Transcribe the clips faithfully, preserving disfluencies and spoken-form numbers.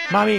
मामी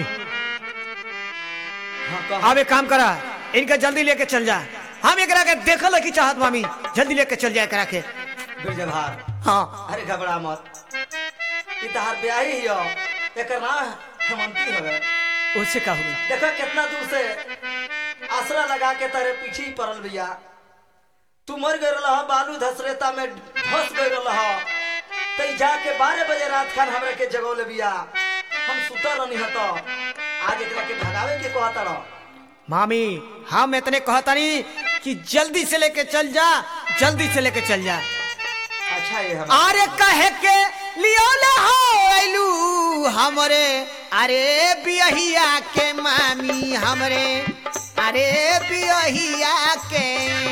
हाँ, अब एक काम करा, इनका जल्दी लेके चल जा। हम एकरा के देखल की चाहत मामी, जल्दी लेके चल जाए एकरा के। बिरजभार हाँ अरे घबरा मत, ई तहार ब्याही हियो, एकर नाम हेमंती हवे। उससे का होगा? देखो कितना दूर से आसरा लगा के तेरे पीछे ही पड़ल भैया। तू मर गए रहा बालू धसरेता में धस गए रहा, तई जाके बारह बजे रात खान हमरा के जगौले बिया। हम सुता रहनी हतो, आज एकरा के भगावे के कहता रह। मामी हम इतने कहता नहीं कि जल्दी से लेके चल जा, जल्दी से लेके चल जा। अच्छा ये हम अरे कहे के लियो ले हो आइलू हमरे, अरे बियहिया के मामी हमरे, अरे बियहिया के,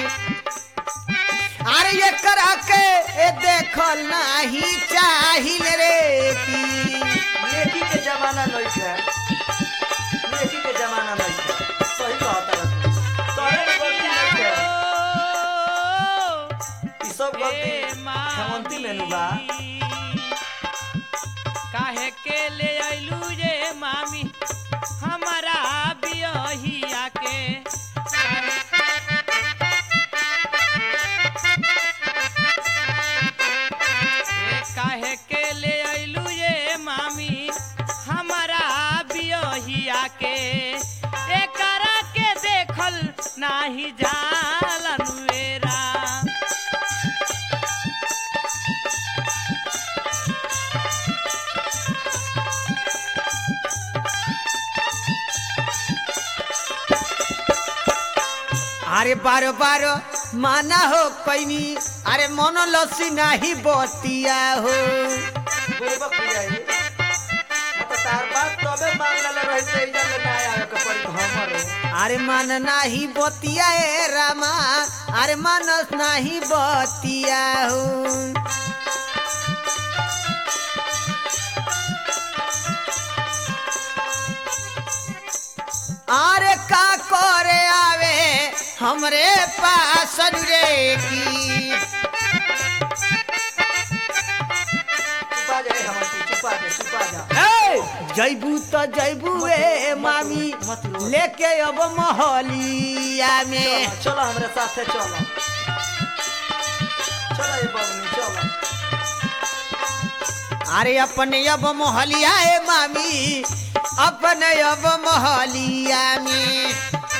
अरे ये करा के ए देखल नहीं चाहिल रे की। नेकी के जमाना नहीं है, नेकी के जमाना नहीं है। सही कहता रह तू, तोरे में गलती नहीं है। ई सब गलती हेमंती में नु बा। काहे के ले आइलू रे मामी हमारा बियहिया के। ए काहे के ले आइलू रे मामी हमारा बियहिया के। एकरा के देखल नाही जालन वेरा। अरे बारो बारो माना हो पैनी, अरे मनो लसी नहीं बतिया हो। बुरबक भैया ये मत तार बात तबे मान ले रहते इधर ले ना आवे के पड़ी हमर। अरे मन नहीं बतिया ए रामा, अरे मनस नहीं बतिया हो। अरे का करे आवे हमरे पास रे की। चुपा जाए हेमंती, चुपा जा चुपा जा। ए जैबू तो जैबू ए मामी, मत रो। लेके अब महलिया में। चलो चलो हमरे साथे चलो, चलो ये बबनी चलो। अरे अपने अब महलिया ए मामी, अपने अब महलिया में।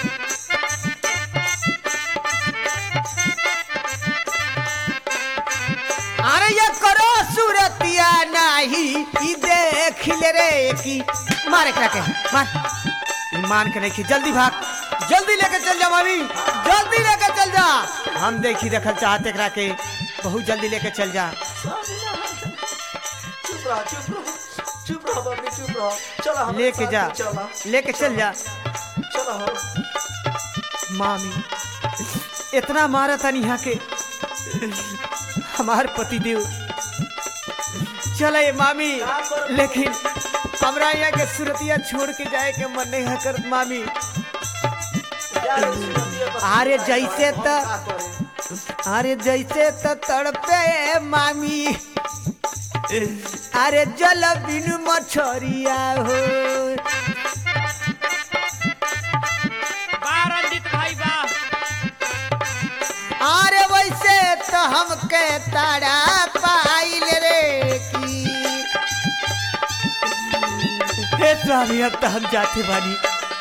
अरे ये करो सूरतिया नहीं ई देख ले रे की। मार एकरा के मार, ईमान के नहीं, जल्दी भाग, जल्दी लेके चल जा मामी, जल्दी लेके चल जा। हम देखी देखल चाहते एकरा के, बहुत जल्दी लेके चल जा। चुप रहो चुप रहो चुप रहो बबनी चुप रहो। चलो हमरे लेके जा, साथे चलो, लेके चल जा। चलो हो। मामी इतना मारा था यहाँ के हमार पति देव। चले मामी, लेकिन हमरा यहाँ के सूरतिया छोड़ के जाए के मन नहीं है करत मामी। अरे जैसे त अरे जैसे त तड़पे मामी, अरे जल बिनु मछरिया हो। बारंजित भाई बा अरे वैसे तो हमके तारा पाइल रे की। हे स्वामी अब तो हम जाते बानी।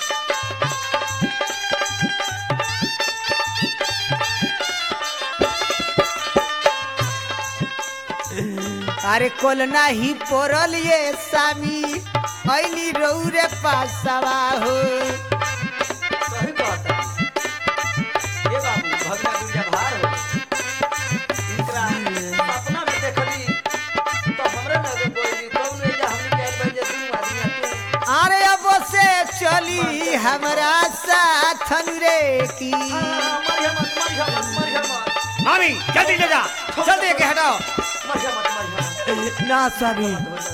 अरे कोल नाही पोरल ये सामी, ऐली रौरे पासवा हो। सही कहता ये बाबू भगना गुंजा भार हो। इनकरा सपना में देखली तो हमरे नजर पड़ी, तो ने जा हमनी के बन जे दुनु आदमी तू। अरे अब से चली हमरा साथ रे की। मरिया मत मरिया मत मरिया मत मामी जल्दी ले जा, जल्दी के हटाओ। मरिया मत मरिया ना स्वामी,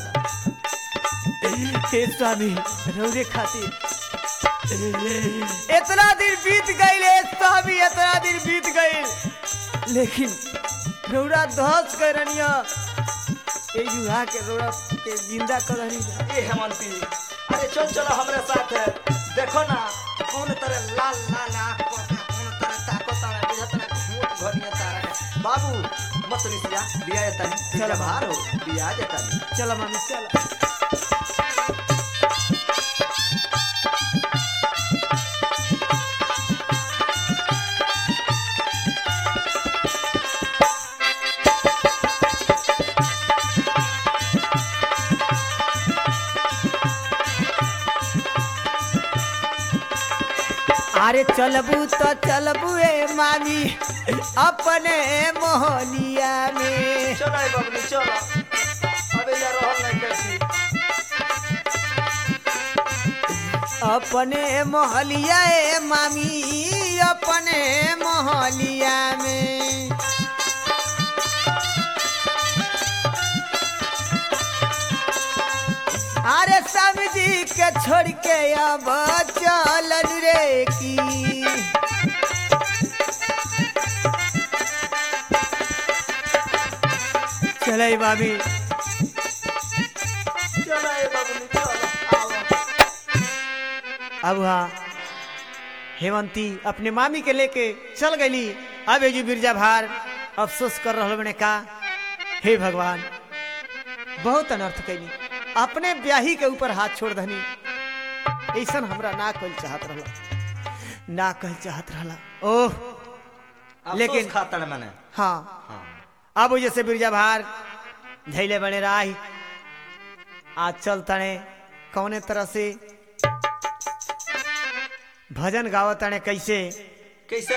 हे स्वामी रौरे खातिर इतना दिन बीत गए स्वामी, इतना दिन बीत गए, लेकिन रौरा धस करनिया ए युवा के रौरा के जिंदा करनी। ए हेमंती अरे चल चलो हमरे साथ है देखो ना कौन तरह लाल लाल आँख पर के कौन तरह ताको तारा बुझत ना घूट घनिया तारा के। बाबू मत निसिया बिया तनी चलो बाहर हो बिया जतनी चलो मामी चलो। अरे चलबू तो चलबू ए मामी अपने मोहलिया में। चलो ए बाबू चलो अबे यार रहल नहीं कैसी अपने मोहलिया ए मामी अपने मोहलिया में। अरे स्वामी जी के छोड़ के अब चलन रे की। चले भाभी चलो ए बाबू चलो आओ अब हाँ हेमंती अपने मामी के लेके चल गई। अब जी बिरजा भार अफसोस कर रहा बने का हे भगवान बहुत अनर्थ कैली अपने ब्याही के ऊपर हाथ छोड़ दनी। ऐसा हमरा ना कल चाहत रहला ना कल चाहत रहला ओह लेकिन लेकिन खातर मैंने हाँ हाँ अब जैसे बिरजा भार धैले बने राही आज चल तने कौने तरह से भजन गावत तने कैसे कैसे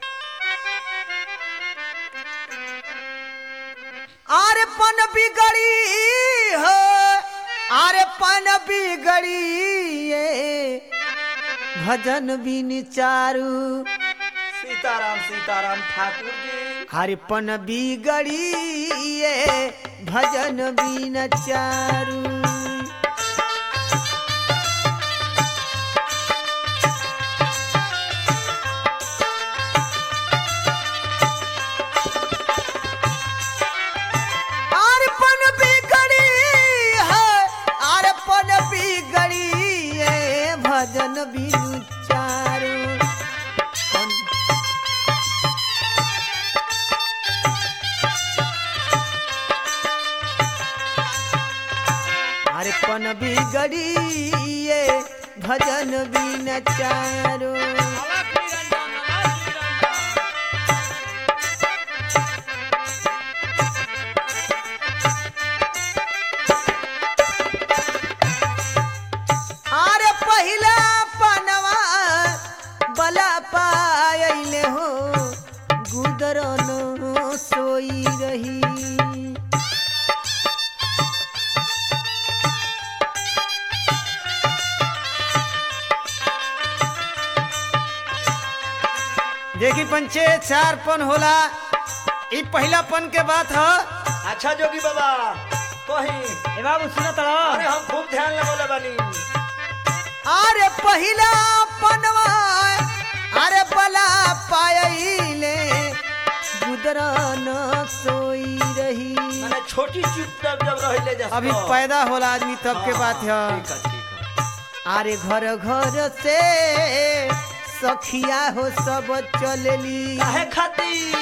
आरे पन बिगड़ी हो आरे पन बिगड़ी ये भजन बिन चारू। सीताराम सीताराम ठाकुर जी आरे पन बिगड़ी ये भजन बिन चारू। भजन बिनु चारू अरे पन बिगड़ी ये भजन बिन चारू। अलग निरंजन अलग निरंजन अरे पहिला पनवा बला पायले हो गुदरनो सोई रही। देखी पंचे चार पन होला ई पहला पन के बात है। अच्छा जोगी बाबा कहीं ए बाबू सुनत अरे हम खूब ध्यान लगावले बानी अरे पहिला पनवा अरे बला पायले गुदरन सोई रही। मैंने छोटी चुप जब जब रहिले जस अभी पैदा होला आदमी तब के बात है। ठीक है ठीक है अरे घर घर से सखिया हो सब चलली काहे खाती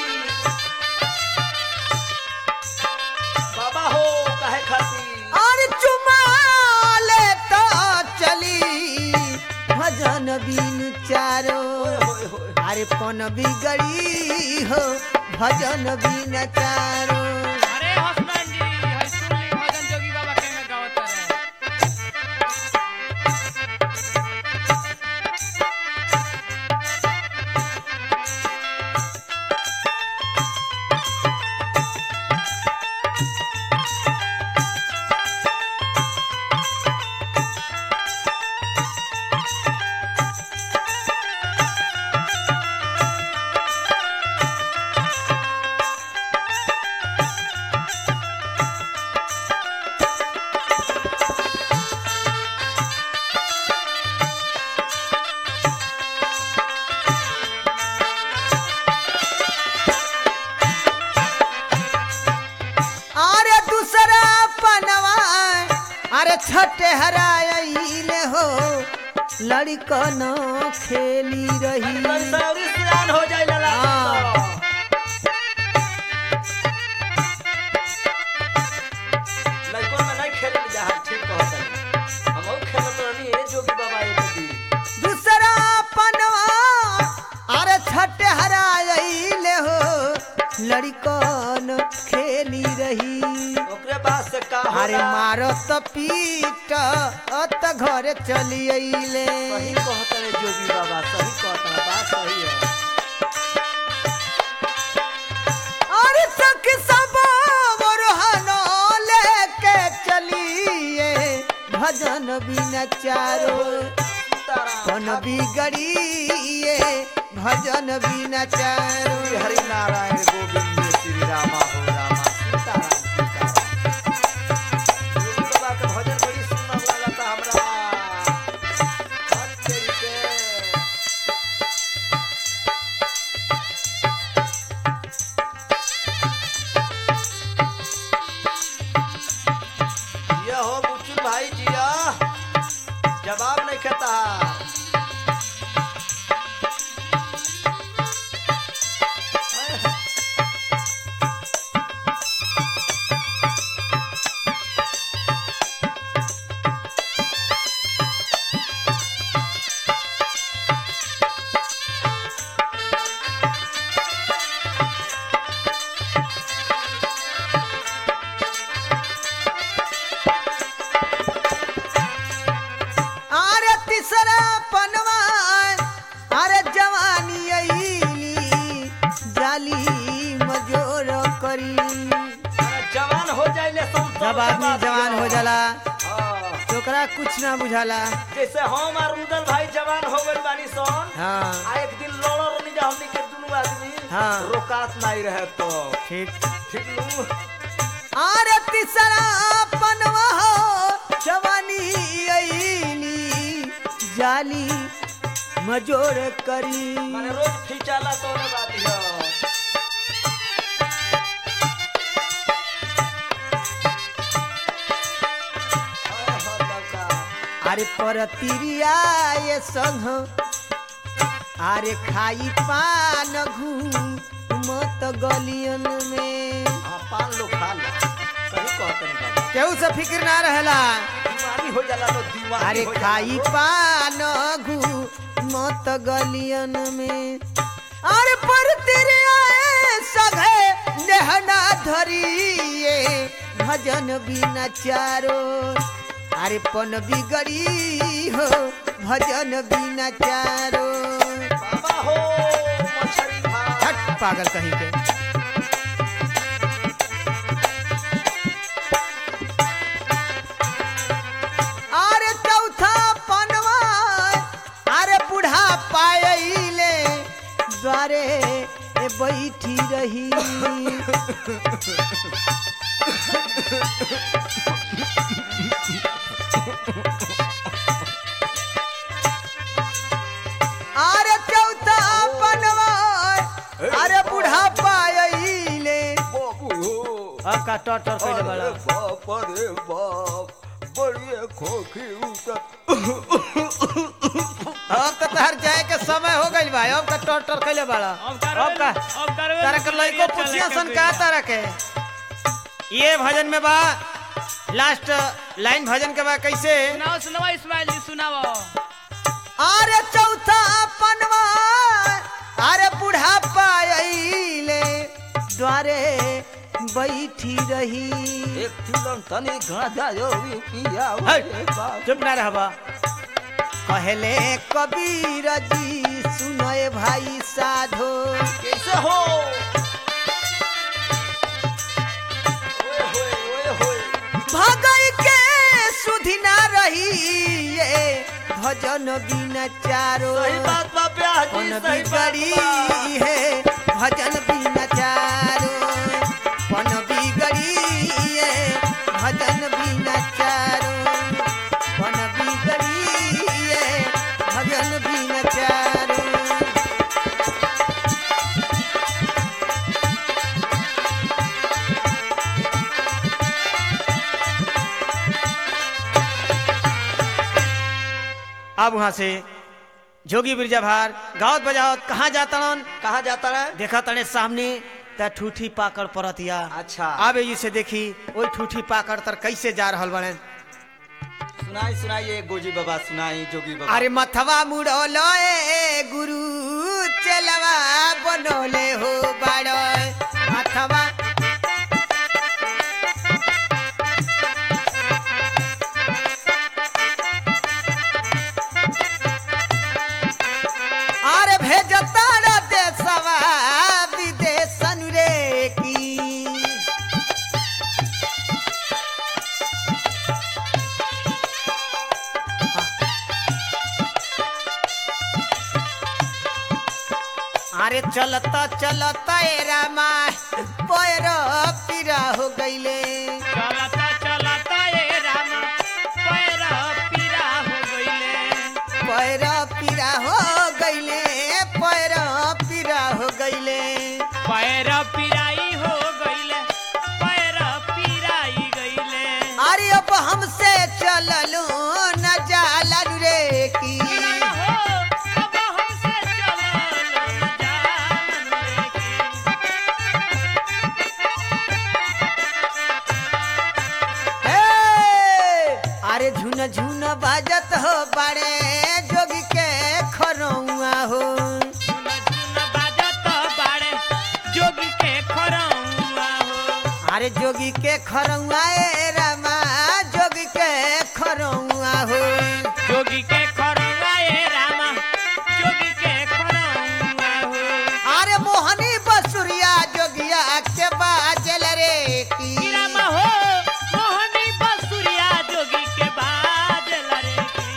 बाबा हो काहे खाती अरे चुमा ले तो चली भजन बिन चारो। ओए होए होए अरे पन बिगड़ी हो भजन बिन चारो। अरे हसनैन जी हर सुन ली भजन जोगी बाबा के में गावत रहे। अरे छठे हराइले हो लड़कन खेली रही सौरी सियान हो जाए लला हाँ। लड़कों में नहीं खेल जा ठीक कहता है हम और खेलत रहनी है जोगी बाबा एक दिन दूसरा पनवा अरे छठे हराइले हो लड़कन खेली रही ओकरे बाद से का अरे मारो तो पीट अत घर चली अइले सही कहता है जोगी बाबा सही कहता है बात सही है अरे सख सब मोरहनो लेके चलिए भजन बिना चारो कौन बिगड़िए भजन बिना चारो श्री हरि नारायण गोविंद श्री रामा हो रामा सीताराम सीताराम जोगी बाबा के भजन बड़ी सुंदर लगता हमरा हट तेरी के ये हो बुचुल भाई जिया जवाब नहीं कहता अरे तीसरा पनवा अरे जवानी अइली जाली मजोर करी अरे जवान हो जाइले सब जब आदमी जवान हो जाला हाँ। तो ओकरा कुछ ना बुझाला जैसे हम और रुदल भाई जवान हो गइल बानी सन हाँ आ एक दिन लड़ो रनी जा हमनी के दुनु आदमी हाँ। रोकात नहीं रहे तो ठीक ठीक नु अरे तीसरा पनवा हो जवानी अइली जाली मजोर करी माने रोज खिंचाला तो ने बात है हाय हो लगा अरे परतिरिया ये संग अरे खाई पान घू मत गलियन में हां पान लो खा लो सही कहत नहीं बाबा केहू से फिक्र ना रहेला दीवानी हो जाला तो दीवानी अरे हो जाला खाई लो। पान घू मत गलियन में अरे परतिरिया ये सघे नेहना धरिए भजन बिना चारो अरे पन बिगड़ी हो भजन बिना चारो बाबा हो मछरी भाई हट पागल कहीं के अरे चौथा पनवा अरे बूढ़ा पायले द्वारे ए बैठी रही अरे चौथा पनवा अरे बूढ़ा पायले बाबू अब का टटर कइले बड़ा बाप रे बाप बड़ी खोखी उतर अब तो तहर जाए के समय हो गइल बा अब का टटर कइले बड़ा अब कर अब का अब कर तारा के लइको पुछिया सन का तारा के ये भजन में बा लास्ट लाइन भजन के बा कैसे सुनाओ सुनाओ इस्माइल जी सुनाओ अरे चौथा पनवा अरे बूढ़ा पायले द्वारे बैठी रही एक फिल्म तनी गाजा जो भी पिया हट, चुप ना रहबा कहले कबीर जी सुनए भाई साधो कैसे हो ओए होए ओए होए भगई के सुधि ना रही ये भजन बिना चारो सही बात बा प्याज जी पन सही बात बिगड़ी बा है भजन बिना चारो पन बिगड़ी है भजन बिना चारो पन बिगड़ी है भजन बिना चारो अब वहां से जोगी बिरजा भार गावत बजावत कहाँ जाता कहाँ जाता है? देखा तने सामने त ठूठी पाकड़ परतिया। अच्छा। अब ये से देखी ओई ठूठी पाकड़ तर कैसे जा रहल बने। सुनाई सुनाई ये गोजी बाबा सुनाई जोगी बाबा। अरे मथवा मुड़ोलो ए गुरु चलवा बनोले हो बाड़ो मथवा। अरे भेजता रे देशवा विदेशन रे की। अरे चलता चलता ए रामा पैर पीरा हो गईले। चलता चलता ए रामा पैर पीरा हो गईले। पैर पीरा हो गईले पैर पीरा हो गईले। पैर पीराई हो गईले पैर पीराई गईले। अरे अब हमसे चललो न जाला रे की। हो अब हमसे चलो न जान रे की। हे! अरे झुन झुन बाजत हो बड़े जोगी के खरौआ हो। झुन झुन बाजत बाड़े जोगी के खरौआ हो। अरे जोगी के खरौआ ए रामा जोगी के खरौआ हो। जोगी के खरौआ ए रामा जोगी के खरौआ हो। अरे मोहनी बसुरिया जोगिया के बाजल रे की। रामा हो मोहनी बसुरिया जोगी के बाजल रे की।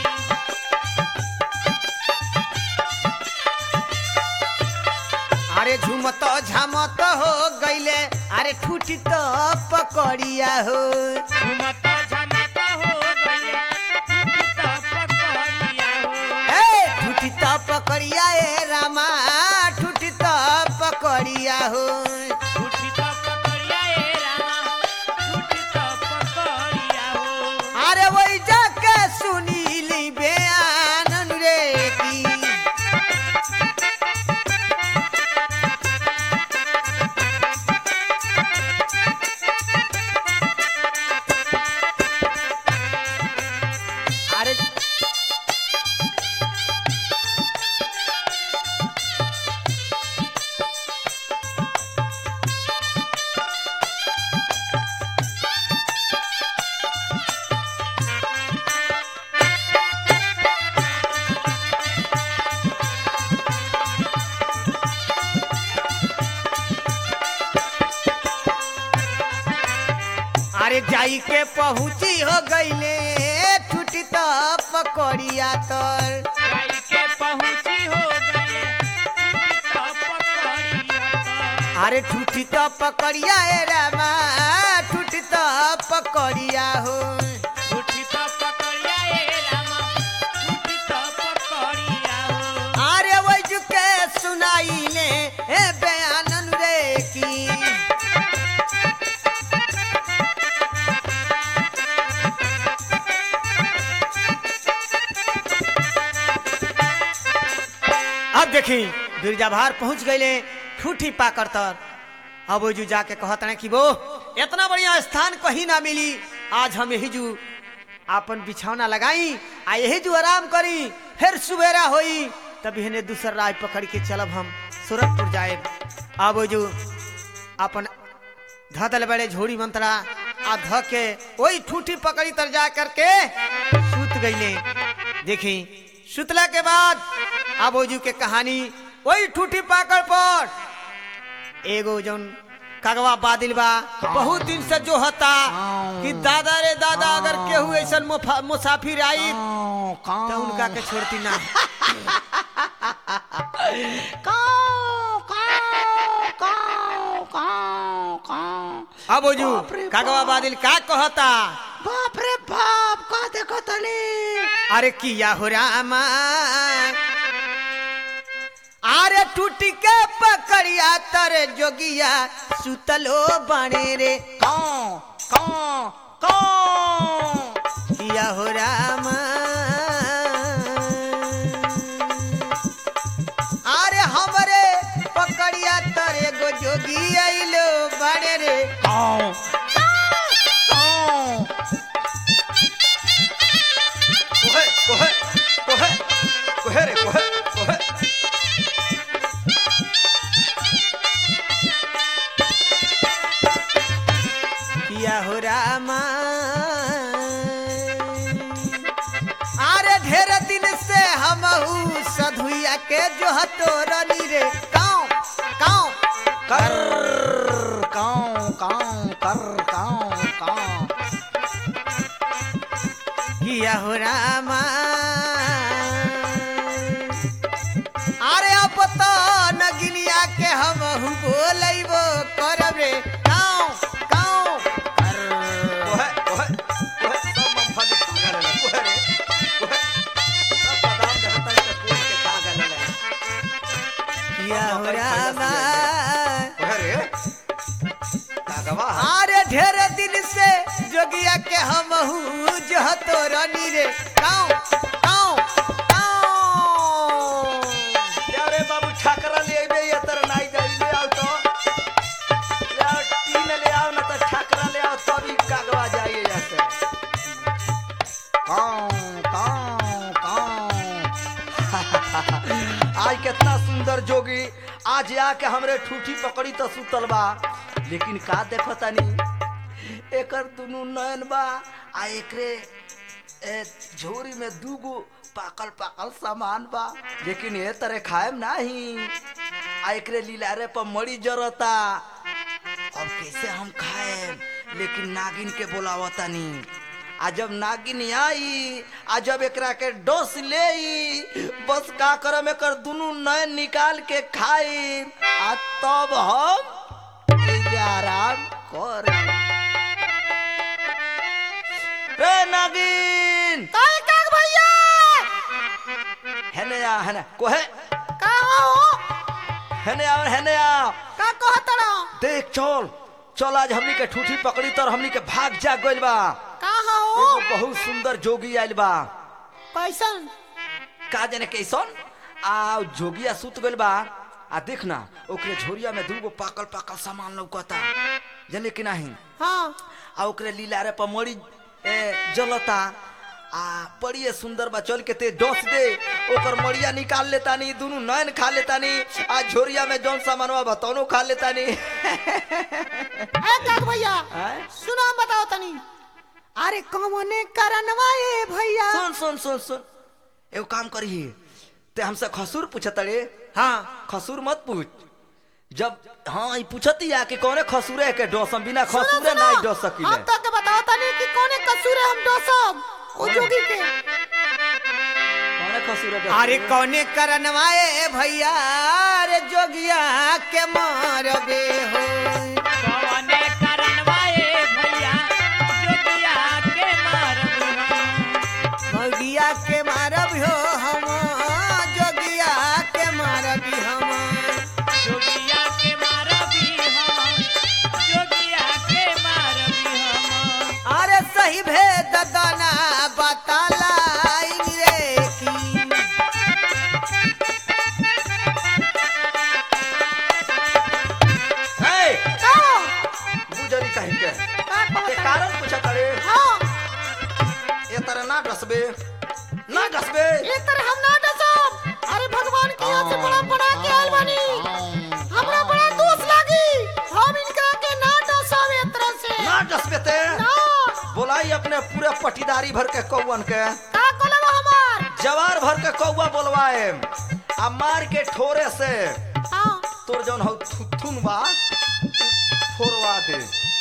अरे झुमत झमत हो गईले अरे ठूठी तो पकड़िया हो। झुमत झमत हो गईले ठूठी तो पकड़िया हो। हे ठूठी तो पकड़िया ए रामा ठूठी तो पकड़िया हो। ठूठी तो पकड़िया ए रामा ठूठी तो पकड़िया हो। अरे वही जाके सुनीली बयान रे की। अरे अरे जाई के पहुंची हो गईले ठूठी तो पकड़िया तर। गाई के पहुंची हो गए ठूठी तो पकड़िया तो। अरे ठूठी तो पकड़िया ए रामा ठूठी तो पकड़िया हो। ठूठी तो पकड़िया ए रामा ठूठी तो पकड़िया हो। अरे वही के सुनाई ले ए बयानन रे की। अब देखी बिरजा भार पहुंच गईले ठूठी पाकर तर। अब वो जू जाके कहत रहे कि वो इतना बढ़िया स्थान कहीं ना मिली। आज हम यही जू आपन बिछौना लगाई आ यही जू आराम करी फिर सुबेरा होई तब इन्हें दूसर राह पकड़ के चलब हम सूरतपुर जाए। अब वो जू अपन धदल बड़े झोड़ी मंत्रा आ ध के वही ठूठी पकड़ी तर जा करके सूत गईले। देखी सुतला के बाद आबोजू के कहानी वही ठूठी पाकड़ पर एगो जौन कगवा बादिल बा बहुत दिन से जो हता कि दादा रे दादा अगर केहू ऐसा मुसाफिर आई तो उनका के छोड़ती ना। अब ओजू कगवा बादिल का कहता। बाप रे बाप का देखो तनी। अरे किया हो रामा अरे टूटी के पकड़िया तर जोगिया सुतलो बने रे। कौं कौं कौं किया हो रामा के जो हतो रनी रे काऊ काऊ कर काऊ काऊ कर काऊ काऊ। किया हो रामा अरे अब तो नगिनिया के हम बोलैबो करब रे काऊ काऊ कर ओहे ओहे ओहे सब मूंगफली खा गए ओहे रे ओहे सब बादाम देखता है तो कोई के खा गए ले किया हो रामा ओहे रे कागवा अरे ढेर दिन से जोगिया के हम जो हतो रनी रे काऊ काऊ काऊ यारे बाबू छाकरा ले आइबे ये तर नाई जाई ले आओ तो यार तीन ले आओ ना तो छाकरा ले आओ तभी कागवा जाइए जैसे काऊ काऊ काऊ। आज कितना सुंदर जोगी आज आके हमरे ठूठी पकड़ी तो सुतल बा लेकिन का देखो तनी एकर दुनु नयन बा आ एकरे ए झोरी में दूगो पाकल पाकल सामान बा लेकिन ये तरह खाएम नहीं आ एकरे लीलारे पर मड़ी जरता अब कैसे हम खाएम लेकिन नागिन के बोलावतानी आ जब नागिन आई आ जब एकरा के डोस ले बस का करम एकर दुनु नयन निकाल के खाई आ तब हम एजे आराम कर रे नागिन काय काग भैया हेने आ हेने कोहे का हो हेने आ हेने आ का कहतड़ा देख चल चल आज हमनी के ठूठी पकड़ी तर हमनी के भाग जा गइल बा का हो एगो बहुत सुंदर जोगी आइल बा कैसन का जाने कैसन आ जोगिया सुत गइल बा आ देख ना ओकरे झोरिया में दूगो पाकल पाकल सामान लौकता जाने कि नहीं हां आ ओकरे लीलारे पर मड़ी ए जलता आ बड़ी सुंदर बा चल के ते डोस दे ओकर मड़िया निकाल लेता नी दोनों नयन खा लेता नी आ झोरिया में जौन सामानवा बतानो खा लेता नी ए काग भैया आय? सुना बताओ तनी अरे कौने करनवा ए भैया सुन सुन सुन सुन एगो काम करी ते हमसे खसूर पूछत रे हां खसूर मत पूछ जब हाँ ई पूछती या कि कौने खसूरे के डोसम बिना खसूरे नहीं डोस सकीले हम तो के बताओ तनी कि कौने कसूर है हम डोसब ओ जोगी के कौने खसूरे डोस अरे कौने करनवाए भैया रे जोगिया के मारबे हो कौने करनवाए भैया जोगिया के मारबू हम जोगिया के मारब हो हम जोगिया के मारबी हम जोगिया के मारबी हम जोगिया के मारबी हम अरे सही भेद दाना बतालाई रे की हे का बुजरी कहि के का के कहता कारण पूछत रे हां ए तरह ना डसबे ना डसबे ये तरह हम ना डसब अरे भगवान की यहाँ से बड़ा बड़ा के आइल बानी हमरा बड़ा दोष लागी हम इनका के ना डसब ए तरह से ना डसबे ते ना बोलाई अपने पूरे पटीदारी भर के कौवन के का कोलबा हमार जवार भर के कौवा बोलवाए आ मार के ठोरे से हां तोर जौन हो थुथुन बा फोरवा दे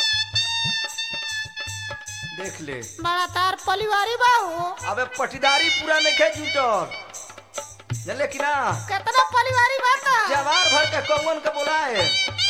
देख ले बड़ा तार परिवारी बा हो अबे पटीदारी पूरा नहीं जुटल जानले कि ना कितना परिवारी बात है जवार भर के कौवन के बोलाए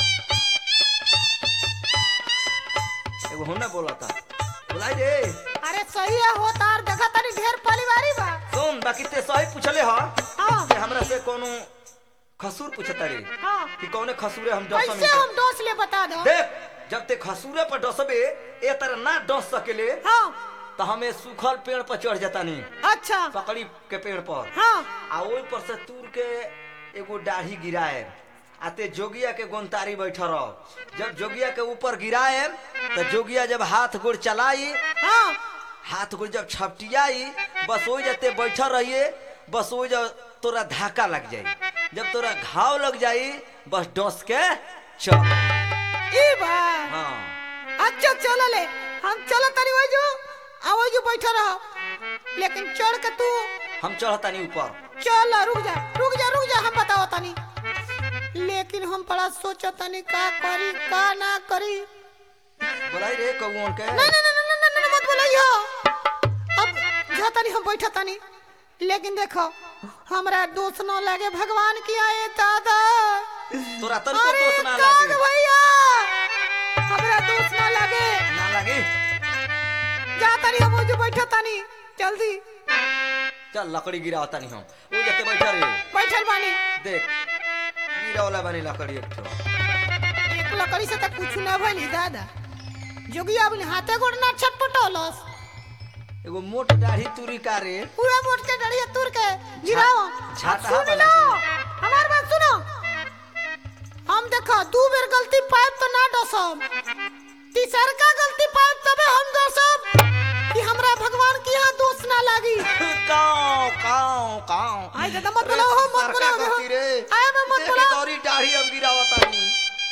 एगो होने बोला था बोलाई रे अरे सही है हो तार देखा तनी ढेर परिवारी बा सुन बाकी ते सही पूछले ह हां कि हमरा से कोनो खसूर पूछता रे हां कि कौने खसूरे हम डसम कैसे हम डोस ले बता दो देख जब ते खसूरे पर डसबे ए तरह ना डस सकेले हां तो हमें सूखल पेड़ पर चढ़ जाता नहीं अच्छा पकड़ी के पेड़ पर हां आ ओई पर से तूर के एगो दाढ़ी गिराए आते जोगिया के गोंतारी बैठा रहो जब जोगिया के ऊपर गिराए तो जोगिया जब हाथ गोड़ चलाई हां हाथ गोड़ जब छपटियाई बस हो जाते बैठा रहिए बस हो जा तोरा धाका लग जाई जब तोरा घाव लग जाई बस डस के चल ई बा हाँ अच्छा चलो ले हम चलो तनी वजो आवो जो बैठा रहो लेकिन चढ़ के तू हम चढ़ता नहीं ऊपर चल रुक जा रुक जा रुक जा हम बताओ तनी लेकिन हम बड़ा सोचो तनी का करी का ना करी बोलाई रे कौन के ना ना ना ना ना ना मत बोलियो अब जा तनी हम बैठा तनी लेकिन देखो हमरा दोस्त न लगे भगवान की आए दादा तोरा तन को दोस्त ना लागे भैया हमरा दोस्त न लगे ना लागे जा तनी हम जो बैठा तनी जल्दी चल लकड़ी गिराओ तनी हम ओ जते बैठा रे बैठल बानी देख गिरावला बानी लकड़ी एक ठो एक लकड़ी से तक कुछ ना भइली दादा जोगिया अपने हाथे गोड़ ना छटपटोलस एगो मोट दाढ़ी तुरी का रे पूरा मोट के डड़िया तुर के गिराओ छाता सुन लो हमार बात सुनो हम देखो दू बेर गलती पाइप तो ना डसम तीसर का गलती पाइप तबे हम डसम कि हमरा भगवान की यहां दोष ना लागी काओ काओ काओ आई दादा मत बोलो हो मत बोलो गलती रे आए मैं मत बोलो गौरी दाढ़ी अब गिरावा तानी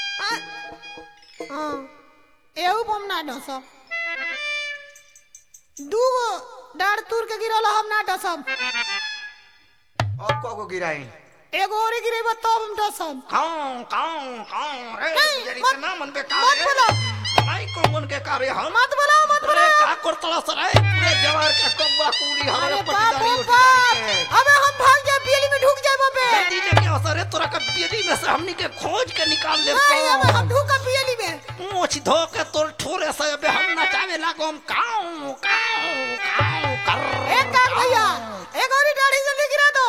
हां एहू बम ना डसम दू डाड़ तुर के गिरल हम ना डसम अब को को गिराई एगो और गिरेबा तब हम डसम काओ काओ काओ रे नहीं, जरी मत- के नाम मन पे का मत बोलो भाई कौन के का रे हम मत बोलो मत बोलो अरे का करतला सराय पूरे जवार के कब्बा पूरी हमारे अरे पति बाप दाढ़ी रे उठी बाप के अबे हम भाग जाए बिजली में ढुक जाए बे जल्दी लेके असर है तोरा का बिजली में से हमनी के खोज के निकाल ले नहीं अबे हम ढुका बिजली में पूछ धो के तोर ठोरे से अबे हम नचावे लागो हम काऊ काऊ काऊ कर एक काम भैया एक और दाढ़ी जल्दी गिरा दो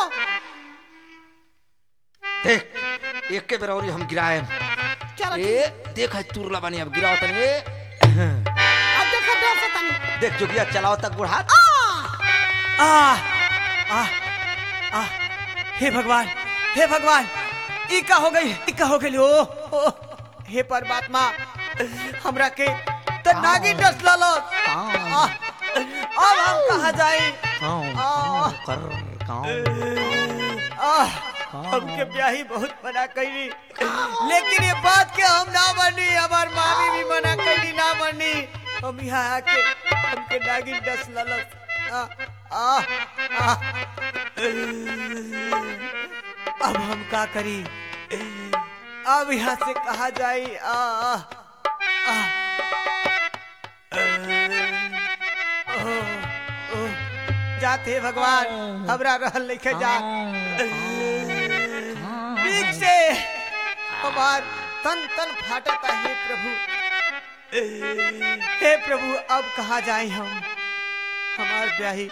देख एक के बेर और हम गिराए चलो ए देख है तुरला बानी अब गिराओ तनी ए अब देखो डर से तनी देख जोगिया चलाओ तक बुढ़ा आ आ आ आ हे भगवान हे भगवान ई का हो गई ई का हो गई ओ, ओ हे परमात्मा हमरा के त नागी डस लालो आ, अब हम कहां जाए काऊ कर काऊ आ हमके ब्याही बहुत मना कैली लेकिन ये बात के हम ना मानी हमार मामी भी मना कैली ना मानी हम यहाँ आके हमके नागिन डस ललस आ आ आ अब हम का करी अब यहाँ से कहा जाए आ आ आ ओ, ओ, जाते भगवान हमरा रहल लिखे जा बीच से हमार तन तन फाटता है प्रभु हे प्रभु अब कहाँ जाए हम हमार ब्याही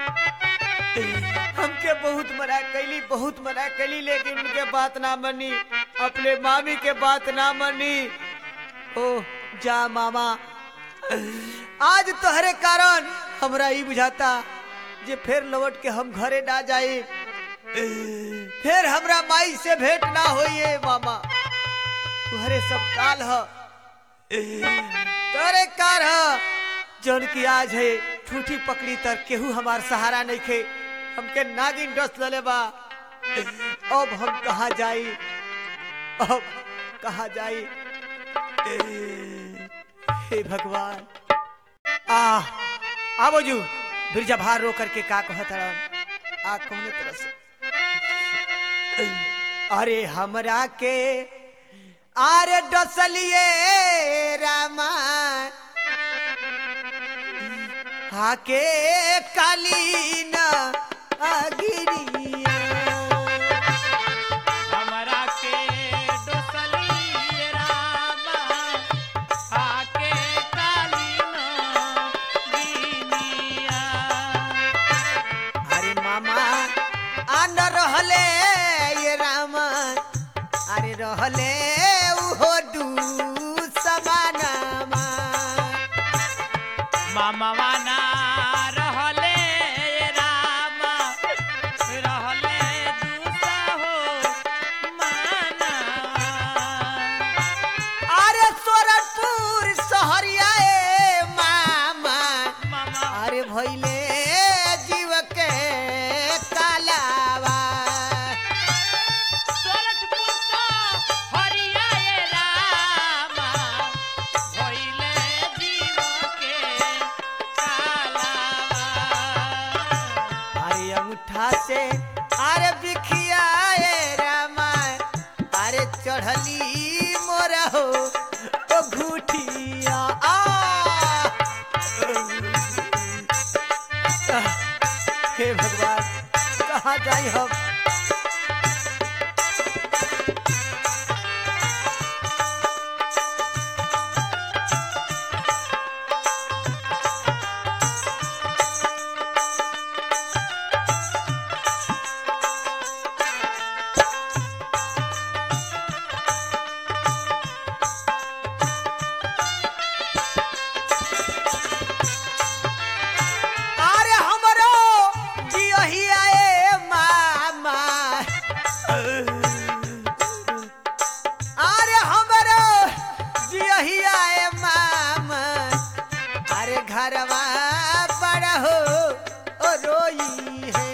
हमके बहुत मना कैली बहुत मना कैली लेकिन उनके बात ना मनी अपने मामी के बात ना मनी ओ जा मामा आज तोहरे कारण हमरा ई बुझाता जे फिर लौट के हम घरे ना जाए फिर हमरा माई से भेंट ना होइए मामा तुहरे सब काल ह तोरे कार ह जौन की आज है ठूठी पकड़ी तर केहू हमार सहारा नहीं खे हमके नागिन डस लले बा अब हम कहाँ जाई अब कहाँ जाई हे भगवान आ आवो जू बिरजा भार रो करके का कहत हड़न आ कौने तरह से अरे हमरा के आरे डसलिए रामा हाके कालीन अगिरिया हमरा के डोसली रामा आके कालीन बिनिया अरे मामा आन रहले ये रामा अरे रहले उहो दू समानामा मामा ना रहले रामा रहले दूसा हो माना अरे सोरठपुर सहरिया ए मामा मामा अरे भइले जीव के कालावा सोरठपुर सा हरिया ए रामा भइले जीव के कालावा अरे अंगूठा से अरे बिखिया ए रामा अरे चढ़ली मोरा हो ओ घुटिया आ हे भगवान कहाँ जाई हम अरे हमरो जियहिया ए मामा अरे हमरो जियहिया ए मामा अरे घरवा बड़ा हो ओ रोई है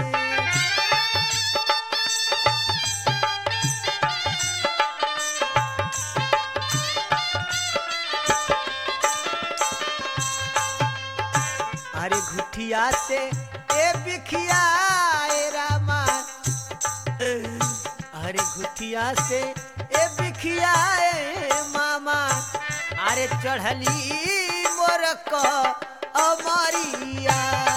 अरे घुटिया से ए बिखिया ए रामा अरे घुटिया से ए बिखिया ए मामा अरे चढ़ली मोर को अमरिया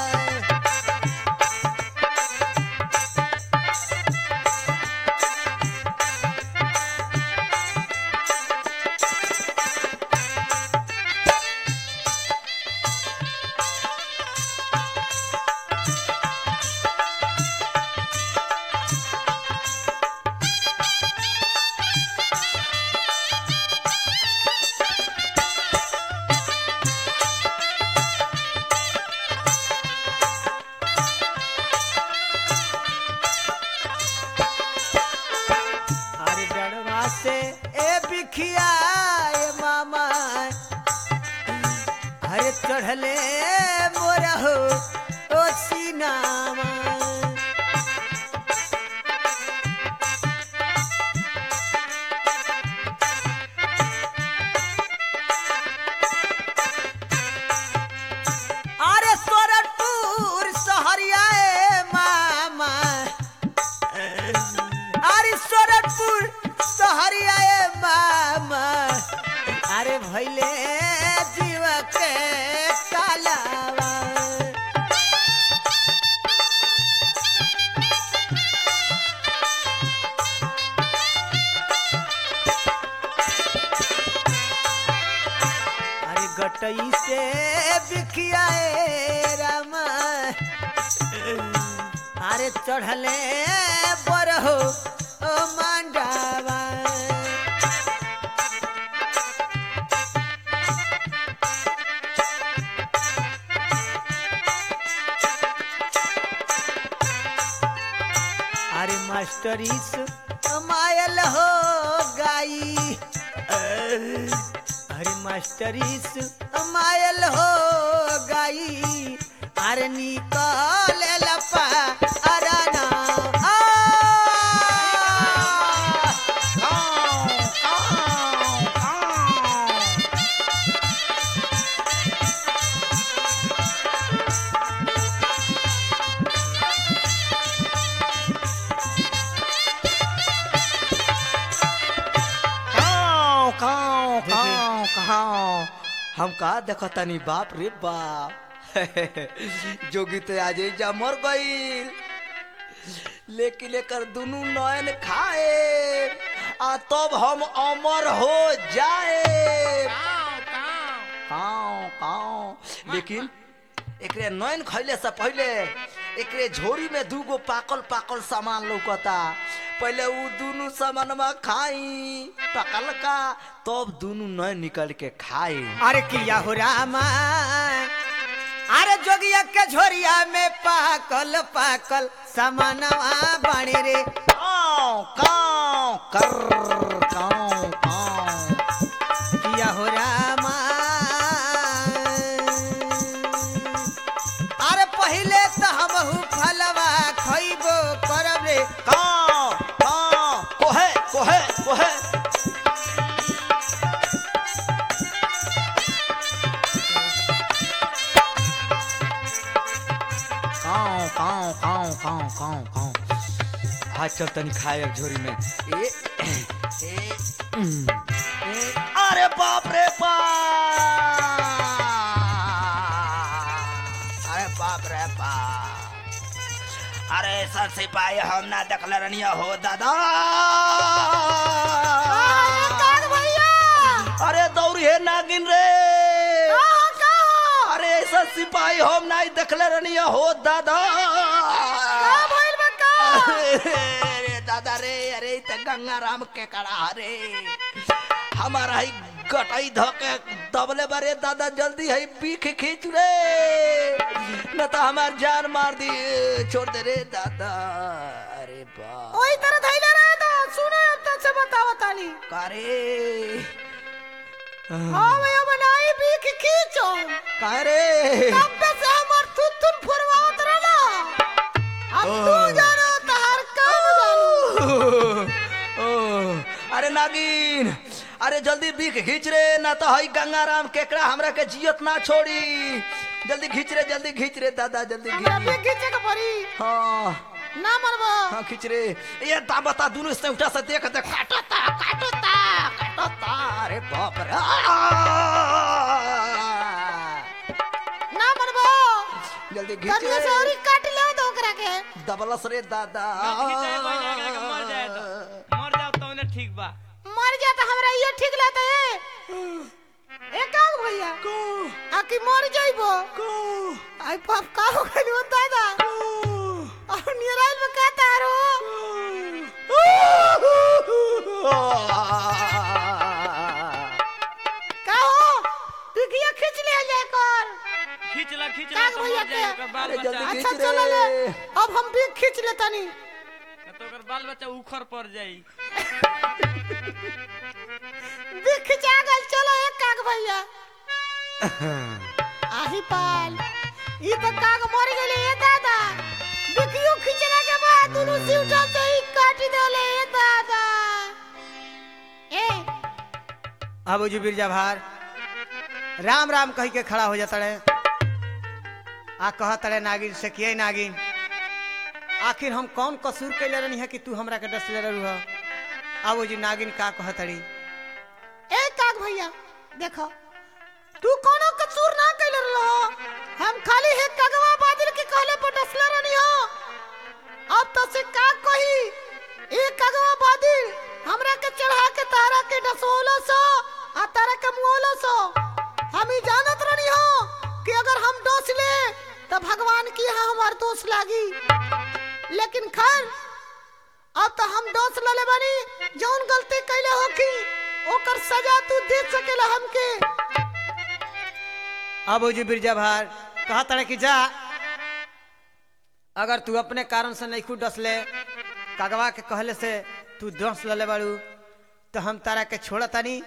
अरे डरवा से ए बिखिया ए मामा अरे चढ़ले मोरा हो ओ सीनामा अरे सोरठपुर सहरिया ए मामा अरे सोरठपुर सहरिया ए मामा अरे भैले जीव के कालावा अरे गटई से बिखिया ए रामा अरे चढ़ले बरहो ओ मांडावा अरे मास्टरीस मायल हो गाई अरे मास्टरीस मायल हो गाई अरे निकल लपा अराना आ काऊ काऊ काऊ काऊ हम का देखतानी बाप रे बाप जोगी तो आज जा मर गईल लेकिन लेकर दोनों नयन खाए आ तब हम अमर हो जाए काव काव काऊ काऊ लेकिन एकरे नयन खैले से पहले एकरे झोरी में दूगो पाकल पाकल सामान लौकता पहले उ दोनों सामानमा खाई पकल का तब दोनों नयन निकल के खाई अरे किया हो रामा अरे जोगिया के झोरिया में पाकल पाकल सामानवा बाणे रे काऊ काऊ कर काऊ काऊ किया हो रामा अरे पहले तो हमहू फलवा खइबो करब रे काऊ काऊ कोहे कोहे कोहे काऊ काऊ काऊ काऊ काऊ काऊ हाथ चल तनी खाए अब झोरी में ए, ए, ए, अरे बाप रे बाप अरे बाप रे बाप अरे सर सिपाही हम ना देखले रनिया हो दादा अरे दौड़ी है नागिन रे अरे ऐसा सिपाही हम नहीं देखले रनिया हो दादा अरे दादा रे अरे त गंगा राम के कड़ा रे हमारा ही गटाई धके दबले बारे दादा जल्दी है पीख खींच रे न तो हमार जान मार दी छोड़ दे रे दादा अरे बाप ओई तरह धैले रहे तो सुनो अब तक से बताओ ताली कारे हां मैं बनाई बीख खींचो कारे तब से हमर थुथुन फुरवात रहला अब तू जानो तहर काम जानो ओ अरे नागिन अरे जल्दी बीख खींच रे ना तो हई गंगाराम केकड़ा हमरा के जियत ना छोड़ी जल्दी खींच रे जल्दी खींच रे दादा जल्दी हमरा खींच बीख खींचे के पड़ी हां ना मरबो हाँ खींच रे ये ता बता दोनों से उठा से देख देख काटता काटता काटता अरे बाप रे ना मरबो जल्दी खींच कन्या से रे औरी काट ले तो ओकरा के दबलस रे दादा खिंचाए भाई जाके के मर जाए तो मर जाओ तो उन्हें ठीक बा मर जा तो हमरा ये ठीक लगता है ए काम भैया को आकी मर जाइबो को आई पाप का हो गइल हो दादा और निराल में का तारो का हो बिगिया खींच ले ले कर खींच ला खींच का ला तो भैया मर जाए के? ओकर बाल अरे जल्दी बच्चा खींच अच्छा रे। चलो ले अब हम भी खींच लेतानी तो ओकर बाल बच्चा उखड़ पड़ जाई भी खिंचा गल चलो एक काग भैया आही पाल ई तो काग मर गेले ए दादा बिकियो खिंचला के बाद दोनों सिउटा से ही काट देले ए दादा ए अब जो बिरजा भार राम राम कह के खड़ा हो जाता रे आ कह तड़े नागिन से किए नागिन आखिर हम कौन कसूर कैले रहनी है कि तू हमरा के डस ले रहू है अब वो जी नागिन का कह तड़ी ए काग भैया देखो तू कोनो कसूर ना कैले रहो हम खाली है कगवा बादल के कहले पर डसला रहनी हो अब तो से का कही ए कगवा बादल हमरा के चढ़ा के तारा के डसोलो सो आ तारा के मुओलो सो हम ही जानत रहनी हो कि अगर हम डस ले तो भगवान की यहाँ हमार दोष लागी लेकिन खैर अब तो हम डस लले बानी जौन गलती कैले हो की ओकर सजा तू दे सकेला हमके अब वो जी बिरजा भार कहा तड़े कि जा अगर तू अपने कारण से नहीं खुद डस ले कगवा के कहले से तू डस लले बाड़ू तो हम तारा के छोड़ता नहीं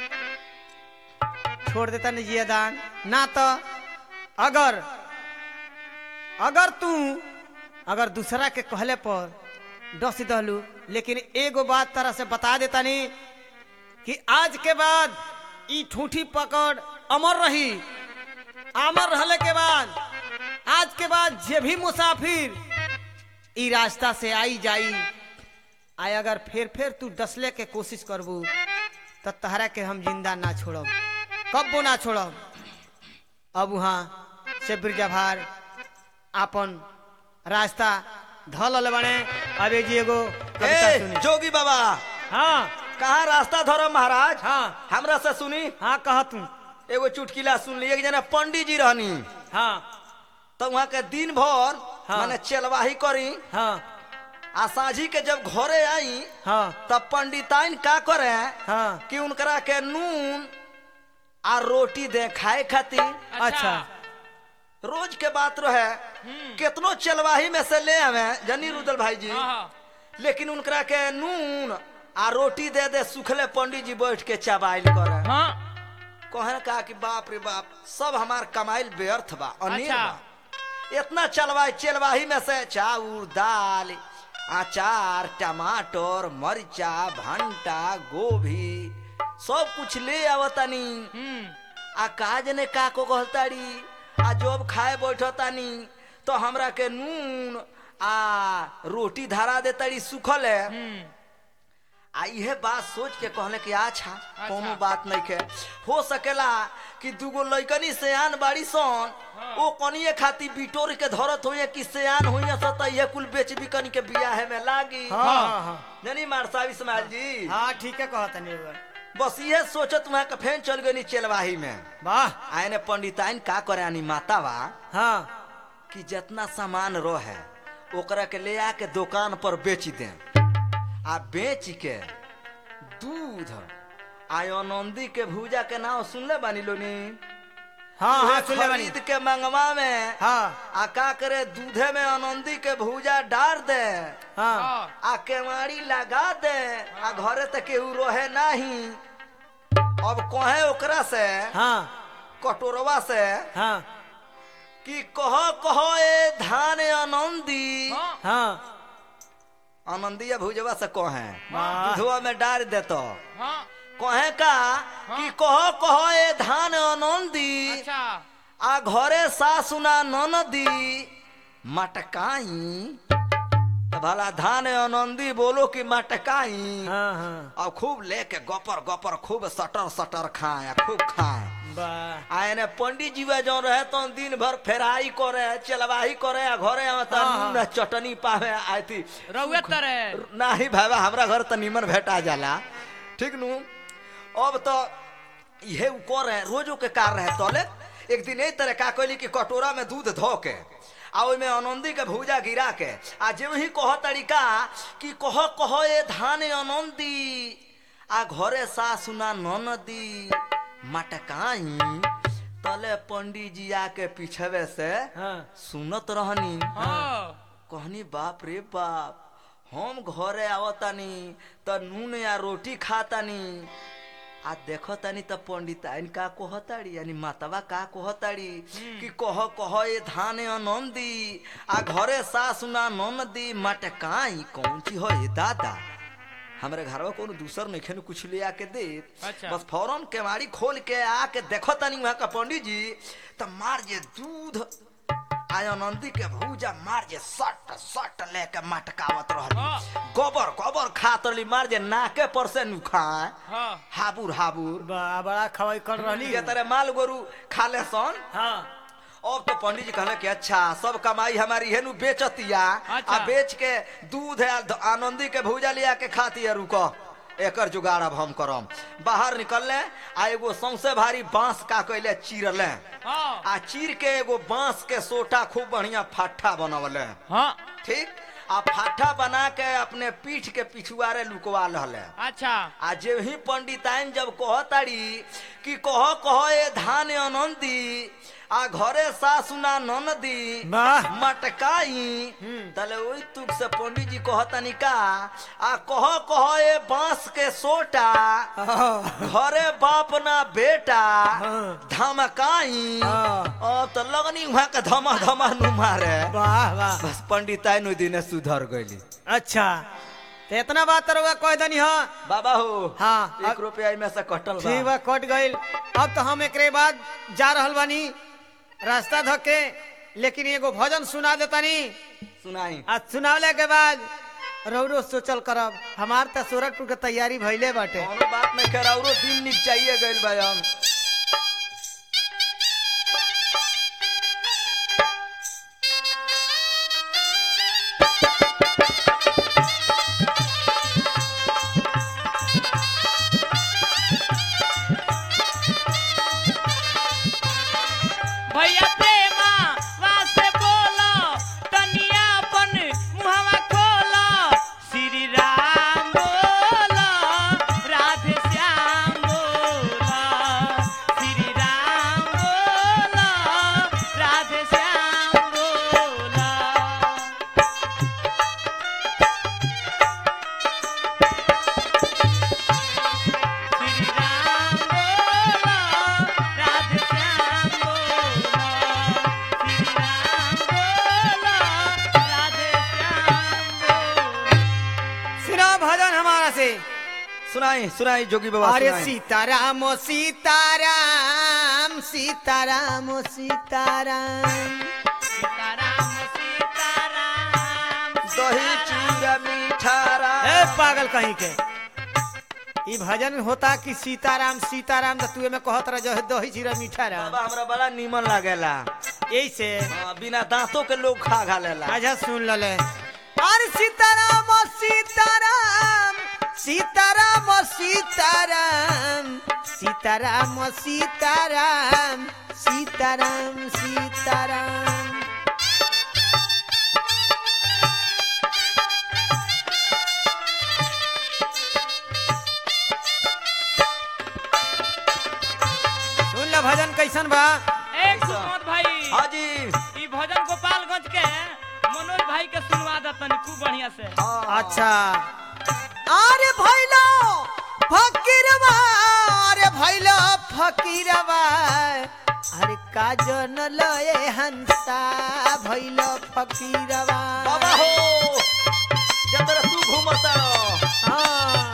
छोड़ देता नहीं जिया दान ना तो अगर अगर तू अगर दूसरा के कहले पर डस दहलू लेकिन एगो बात तरह से बता देता नहीं कि आज के बाद ई ठूठी पकड़ अमर रही अमर रहले के बाद आज के बाद जे भी मुसाफिर ई रास्ता से आई जाई आय अगर फिर फिर तू डसले के कोशिश करबू तो तहरा के हम जिंदा ना छोड़ब कब्बो ना छोड़ब अब वहाँ से बिरजा भार अपन रास्ता धल बने अबे जी एगो कविता ए सुनी जोगी बाबा हाँ कहाँ रास्ता धरो महाराज हाँ हमरा से सुनी हाँ कह तू एगो चुटकिला सुन ली एक जना पंडित जी रहनी हाँ तो वहाँ के दिन भर हाँ। माने चलवाही करी हाँ आ साझी के जब घरे आई हाँ तब पंडिताइन का करे हाँ कि उनकरा के नून आ रोटी दे खाए खातिर अच्छा रोज के बात रहे कितनो चलवाही में से ले आवे जनी रुदल भाई जी हाँ लेकिन उनकरा के नून आ रोटी दे दे सुखले पंडित जी बैठ के चबाइल करे हाँ कहन का कि बाप रे बाप सब हमार कमाइल व्यर्थ बा अनिल अच्छा। बा इतना चलवाही चलवाही में से चाउर दाल अचार टमाटर मरचा भंटा गोभी सब कुछ ले आवतानी हम्म आ काज ने का को कहताड़ी आ जब खाए बैठतानी तो हमरा के नून आ रोटी धरा दे तड़ी सुखल है हम्म, आ इहे बात सोच के कहले कि अच्छा कोनो बात नहीं के हो सकेला कि दूगो लइकनी सियान बाड़ी सन ओ कनिए खाती बिटोर के धरत होइए कि सियान होइए स त ये कुल बेच बिकनी के बियाह में लागी हाँ हाँ हाँ नहीं मार साहब इस्माइल जी हाँ ठीक है कहता नहीं हुआ बस ये सोचत वहां के फेन चल गई चलवाही में वाह आयने पंडिताइन का करे आनी माता बा हाँ कि जितना सामान रहे ओकरा के ले आके दुकान पर बेच दे आ बेच के दूध आनंदी के भूजा के नाम सुनले बानी लोनी हाँ हाँ उहे सुन ले बानी खरीद के मंगवा में हाँ आ का करे दूधे में आनंदी के भूजा डाल दे हाँ हाँ, आ केवाड़ी लगा दे आ घरे तक केहू रहे नहीं अब कहे ओकरा से हाँ कटोरवा से हाँ कि कह कह ए धान आनंदी हाँ, हाँ आनंदी भूजवा से कहे वाह। दूधवा में डाल दे तो हाँ, कहे का कि कह कह ए धान आनंदी अच्छा, आ घरे सासुना ननदी मटकाई तो भला धान आनंदी बोलो कि मटकाई हाँ हाँ अब खूब लेके गपर गपर खूब सटर सटर खाए खूब खाए वाह आने पंडित जी जो रहे तो दिन भर फेराई करे चलवाही करे आ घरे आवे त हाँ, हाँ। नून चटनी पावे आई थी रउए तरे नाही भाई हमरा घर त निमन भेटा जाला ठीक नु अब तो इहे उ करे रोजो के कार रहे तले एक दिन ए तरह का कहली कि कटोरा में दूध धो के आ ओइमे आनंदी के भूजा गिरा के आ जे वही कह तरीका कि कह कह ए धान आनंदी आ घरे सासुना ननदी मटकाई तले पंडित जी आके पीछे से हाँ सुनत रहनी हाँ, कहनी बाप रे बाप हम घरे आवतानी त नून या रोटी खातानी आ देखो तानी त पंडिताइन का कहताड़ी यानी मातावा का कहताड़ी कि कह कह ए धान आनंदी आ घरे सासुना ननदी मटकाई कौन ची हो ए दादा हमारे घर में कोनो दूसर नहीं खेन कुछ ले आके दे अच्छा। बस फौरन केवाड़ी खोल के आके देखो तनी वहां का पंडित जी त मार जे दूध आया नंदी के भूजा मार जे सट सट लेके मटकावत रहली हाँ। गोबर गोबर खात रहली मार जे नाके पर से नुखाए हाँ, हाबुर हाबुर बा- बड़ा खवाई कर रही ये तरह माल गोरू खा ले सन हाँ अब तो पंडित जी कहले कि अच्छा सब कमाई हमारी हेनु बेचतिया अच्छा। आ बेच के दूध है आनंदी के भूजा लिया के खाती है रुको एकर जुगाड़ अब हम करम बाहर निकलले आ एगो सौंसे भारी बांस का कैले चीरले हाँ, आ चीर के एगो बांस के सोटा खूब बढ़िया फाठा बनवले हाँ, ठीक आ फाठा बना के अपने पीठ के पिछुआरे लुकवा लहले अच्छा, आ जे ही पंडिताइन जब कहताड़ी कि कह कह ए धान आनंदी आ घरे सासुना ननदी वाह। मटकाई तले ओई तुक से पंडित जी कहतानी का आ कह कह ए बांस के सोटा हाँ घरे बाप ना बेटा हाँ। धमकाई हाँ। अब तो लगनी वहां के धमा धमा नु मारे वाह वाह बस पंडिताइन ओई दिने सुधर गईली अच्छा तो इतना बात रहुआ कह दनी हाँ बाबा हो हाँ, एक अब- रुपया में से कटल बा। ठीक बा कट गईल अब तो हम एकरे बाद जा रहल बानी रास्ता धके लेकिन एगो भजन सुना देतानी सुनाई आ सुनावले के बाद रौरो सोचल करब हमार त सोरठपुर के तैयारी भइले बाटे कोनो बात नहीं कर औरो दिन निक चाहिए गइल बा हम भैया प्रेमा वासे बोलो तनिया अपन मुहवा खोलो श्री राम बोलो राधे श्याम बोलो श्री राम बोलो राधे श्याम बोलो श्री राम बोलो राधे श्याम बोलो श्री राम बोलो राधे श्याम बोलो सुना भजन हमारा से सुनाई सुनाई जोगी बाबा अरे सुनाई। सीताराम ओ सीताराम सीताराम ओ सीताराम सीताराम सीताराम पागल कहीं के ई भजन होता कि सीताराम सीताराम तो तू में कहत रह जो दही जीरा मीठा राम बाबा हमरा बड़ा नीमन लागेला। यही से हाँ, बिना दांतों के लोग खा खा लेला। अच्छा सुन लले अरे सीताराम सीताराम सीताराम सीताराम सीताराम सीताराम सीताराम सीताराम सुन ल भजन कैसन बा एक सुमत भाई हाँ जी। ई भजन गोपालगंज के मनोज भाई के सुनवा दतनी खूब बढ़िया से। हाँ। अच्छा अरे भैलो फकीरवा अरे भैलो फकीरवा अरे काजन लए हंसा भैलो फकीरवा बाबा हो जब तू घूमता रहो। हाँ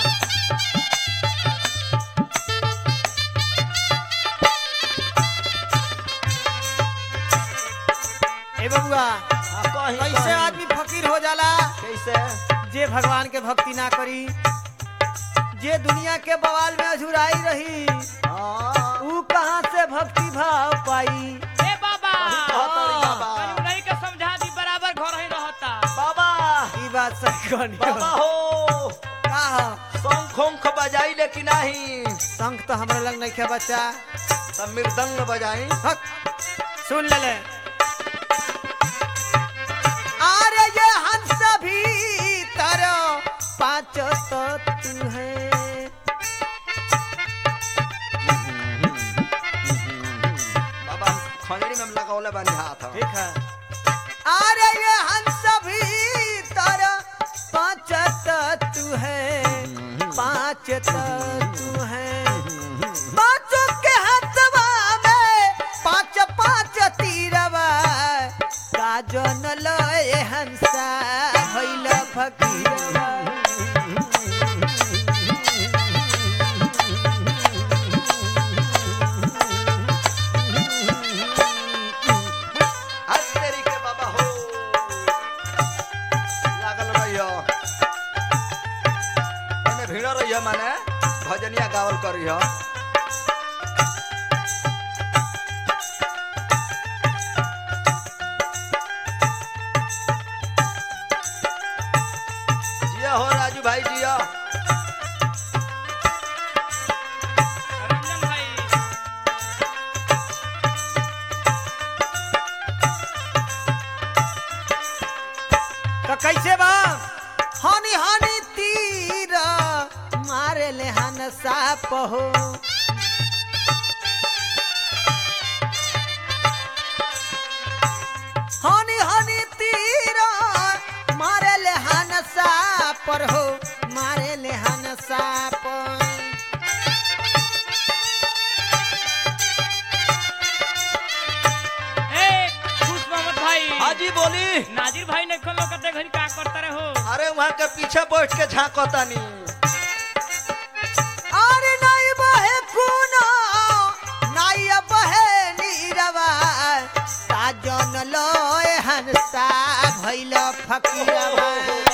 ए बबुआ हाँ, कहीं कैसे कहीं। आदमी फकीर हो जाला कैसे? जे भगवान के भक्ति ना करी जे दुनिया के बवाल में अझुराई रही हाँ। ऊ कहाँ से भक्ति भाव पाई ए बाबा कहता रे बाबा। कहीं नहीं के समझा दी बराबर घर ही रहता। बाबा ई बात सही कहनी बाबा हो का हो? शंख उंख बजाई लेकिन नहीं शंख तो हमरा लग नहीं खे बच्चा तब मृदंग बजाई। हक सुन ले ले अरे ये हंस भी तारो पांच तो तू है बाबा खंजरी में हम लगौले बानी हाथ। ठीक है अरे ये हंस भी तारो पांच तो तू है पांच तो तू है पांचों के हाथवा में पांच पांच तीरवा काजन लए हंसा भइल फकीरवा हर तेरी के बाबा हो लागल रहियो एने भीड़ रहियो माने भजनिया गावल करियो। जिया हो राजू भाई जिया। रंजन भाई तो कैसे बा हानि हानि तीर मारे ले हन साप हो हानि हानि तीर मारे ले हन साप हो मारे ले हन साप ए खुश मोहम्मद भाई हाँ जी बोली। नाजिर भाई ने खोलो कते घड़ी का करता रहे हो। अरे वहाँ के पीछे बैठ के झांकतानी। अरे नहीं बहे कुनो नहीं बहे नीरवा साजन लोए हंसा भइल फकीरवा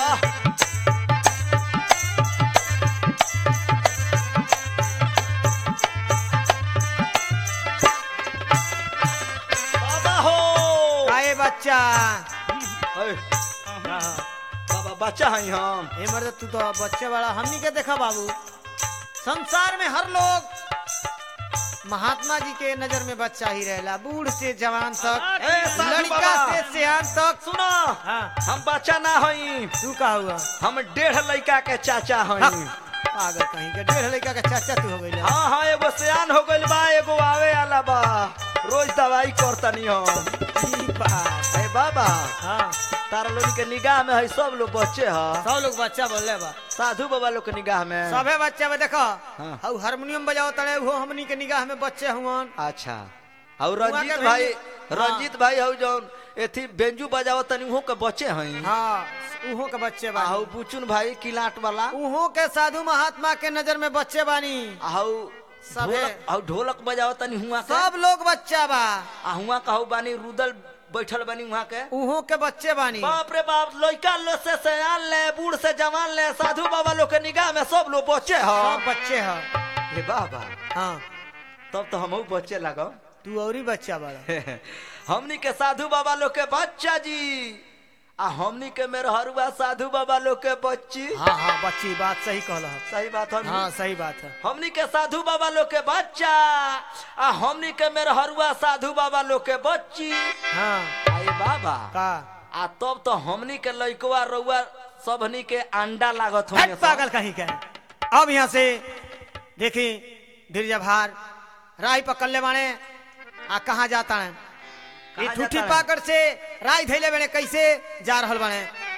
बाबा हो काए बच्चा अरे, बाबा बच्चा है हम। ए मर्द तू तो बच्चे वाला हमनी के देखा बाबू संसार में हर लोग महात्मा जी के नजर में बच्चा ही रहेला बूढ़ से जवान तक ए, साधु लड़का बाबा। से सियान तक सुनो हाँ हम बच्चा ना हई तू का हुआ हम डेढ़ लड़का के चाचा हई। पागल कहीं के डेढ़ लड़का का चाचा तू हो गई हाँ हाँ एगो सियान हो गइल बा एगो आवे आला बा रोज दवाई करतनी हम। बात ए बाबा हाँ तारा लोग के निगाह में है सब लोग बच्चे ह। सब लोग बच्चा बोल बा साधु बाबा लोग के निगाह में। सबे बच्चा में देखो हाँ। हऊ हारमोनियम बजाओ तड़े वो हमनी के निगाह में बच्चे हुआन अच्छा और हुआ रंजीत के भाई भेंजी- रंजीत भाई हऊ जौन एथी बेंजू बजाओ तनी उहो के बच्चे हई। हाँ उहो के बच्चे बानी आहू बुचुन भाई किलाट वाला उहो के साधु महात्मा के नजर में बच्चे बानी आहू सबे। ढोलक आहू ढोलक बजाओ तनी हुआ के सब लोग बच्चा बा आ हुआ कहू बानी रुदल बैठल बनी वहाँ के उहो के बच्चे बानी बाप रे बाप लड़का लो से सयान ले बूढ़ से जवान ले साधु बाबा लोग के निगाह में सब लोग बच्चे सब हो बच्चे ह हे बाबा हाँ तब तो हम बच्चे लगो तू औरी बच्चा बाड़ा हमनी के साधु बाबा लोग के बच्चा जी आ हमनी के मेहरुआ साधु बाबा लोग के बच्ची हाँ हाँ बच्ची बात सही कहल ह सही बात है हाँ सही बात है हमनी के साधु बाबा लोग के बच्चा आ हमनी के मेहरुआ साधु बाबा लोग के बच्ची हाँ आई बाबा का आ तब तो हमनी के लइकवा रउआ सबनी के अंडा लागत हो हट पागल कहीं के अब यहाँ से देखी धीरज भार राय पकड़ले बाणे आ कहाँ जाता है ये कहाँ ठूठी जाता है? पाकड़ से राय धैले बने कैसे जा रहल बने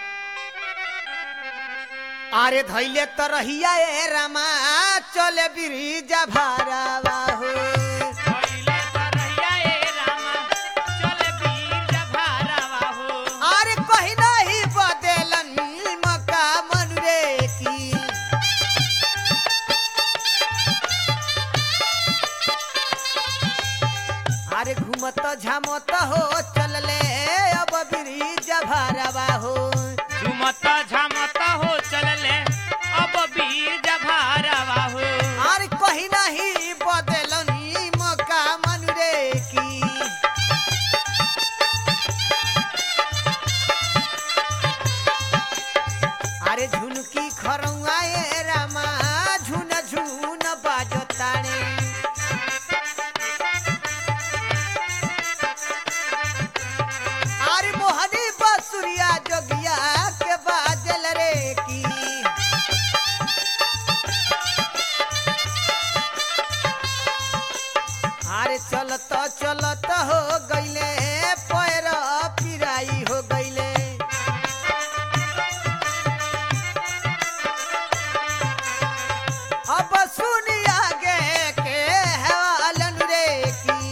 अरे धैले तो रहिया ए रामा चले बिरिजा भारावा हो भइले करैया ए रामा चल वीर जभारावा हो अरे कहीं नहीं बदलन मका मन रे की अरे घूमत झामत हो चलले अब बिरिजा भारावा हो झुमता झमता हो चलले अब वीर जभारावा हो अरे कहीं नहीं बदलनी मका मन रे की अरे झुनकी खरौआ ए रामा झुन झुन बाजताने अरे मोहनी बसुरिया जोगिया के बाजल रे की अरे चलत चलत हो गईले पैर पिराई हो गईले अब सुनी आगे के हवालन रे की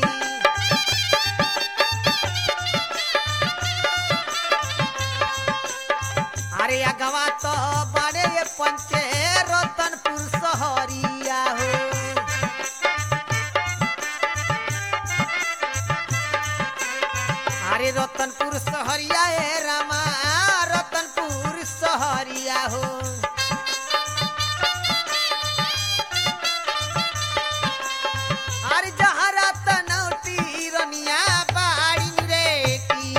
अरे अगवा तो बड़े पंचे रतनपुर सहरिया हो अरे रतनपुर सहरिया ए रामा रतनपुर सहरिया हो अरे जहाँ रतनौती रनिया बाड़ी रे की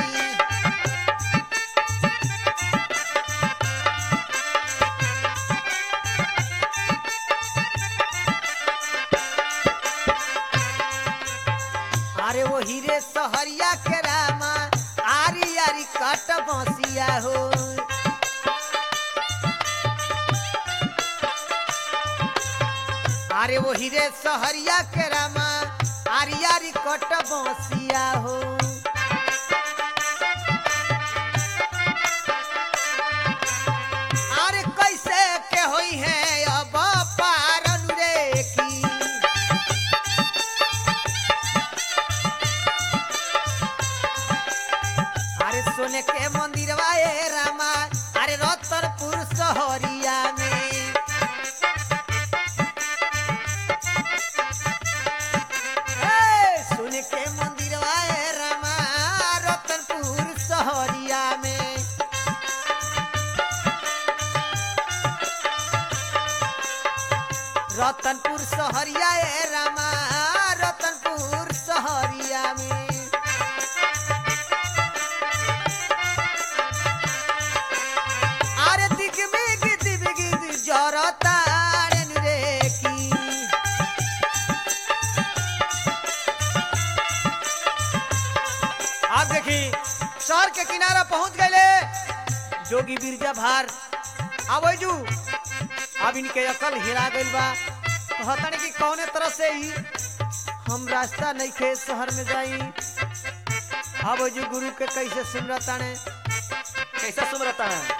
अरे वो हीरे सहरिया के रामा आरी आरी कट बसिया हो अरे वो हीरे सहरिया के रामा आरी आरी कट बसिया हो अरे कैसे के होई है अब पारन रे की अरे सोने के मंदिरवा ए रामा अरे रतनपुर सहरिया में ए, सोने के मंदिरवा ए रामा रतनपुर सहरिया में रतनपुर सहरिया ए रामा रतनपुर सहरिया में अरे दिग में गिद बिगिद जरता रे की आप देखी शहर के किनारा पहुंच गए जोगी बिरजा भार आवे जू अब इनके अकल हिला गइल बा कहतनी कि कौने तरह से ही हम रास्ता नहीं खे शहर में जाई अब जो गुरु के कैसे सुमरताने कैसा सुमरता है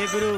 गुरु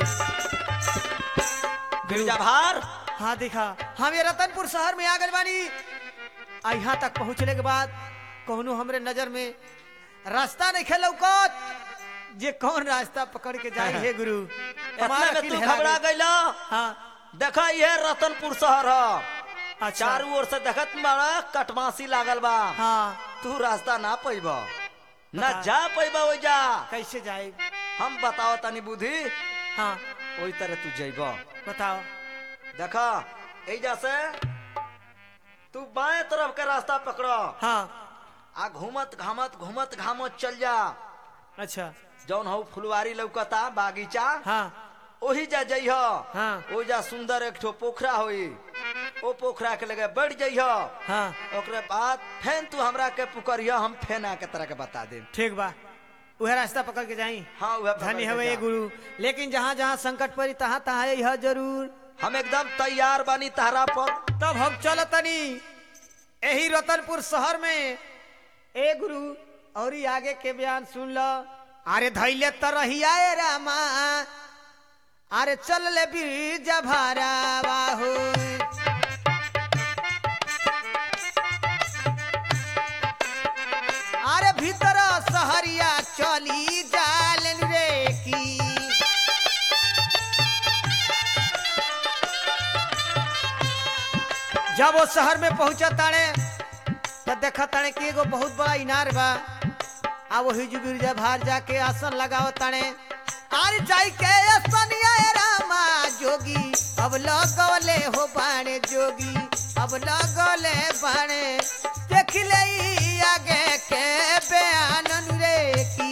गिरजा भार हाँ देखा हम ये रतनपुर शहर में आ गए बानी आ यहाँ तक पहुँचने के बाद कहूँ हमरे नजर में रास्ता नहीं खेल जे कौन रास्ता पकड़ के जाए हे गुरु इतना में अकील तू हेरा घबरा गइल। गइला हाँ देखा ये रतनपुर शहर ह अच्छा चारों ओर से देखत बड़ा कटमासी लागल बा हाँ तू रास्ता ना पैब न बता। जा पैब ओइजा कैसे जाए हम बताओ तनी बुद्धि हाँ ओई तरह तू जइब बताओ देखा एजा से तू बाएं तरफ के रास्ता पकड़ हाँ आ घूमत घामत घूमत घामत चल जा अच्छा जौन हो फुलवारी लौकता बागीचा हाँ ओही जा जइह हाँ ओजा सुंदर एक ठो पोखरा होई ओ पोखरा के लगे बढ़ जइह हाँ ओकरे बाद फेन तू हमरा के पुकरिया हम फेन आके तरह के बता देम ठीक बा वह रास्ता पकड़ के जाई हाँ वह पकड़ धन्य के हवे ये जा। गुरु लेकिन जहाँ जहाँ संकट पड़ी तहाँ तहाँ यह जरूर हम एकदम तैयार बानी तहरा पर तब हम चल तनी यही रतनपुर शहर में ए गुरु और ही आगे के बयान सुन लो अरे धैले तरहिया ए रामा अरे चल ले बीरजा भारा बाहु अरे भीतर सहरिया चली जालन रे की जब वो शहर में पहुंचा ताने तो देखा ताने कि एगो बहुत बड़ा इनार बा आ वही जो गिरजा भार जाके आसन लगाओ ताने आर जाई के असनिया ए रामा जोगी अब लगले हो बाणे जोगी अब लगले बाणे देख ले ई आगे के बयान रे की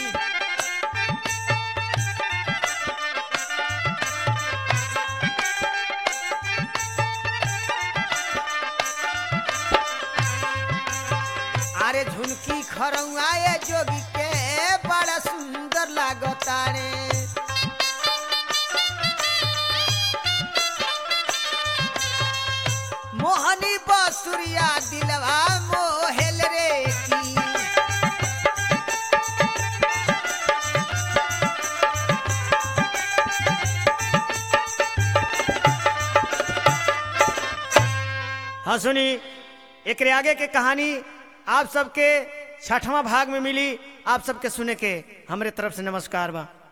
अरे झुनकी खरौआए जोगी के बड़ा सुंदर लागतारे मोहनी बसुरिया दिलवा मोहेल रे की हाँ सुनी एकरे आगे के कहानी आप सबके छठवां भाग में मिली आप सबके सुने के हमरे तरफ से नमस्कार बा।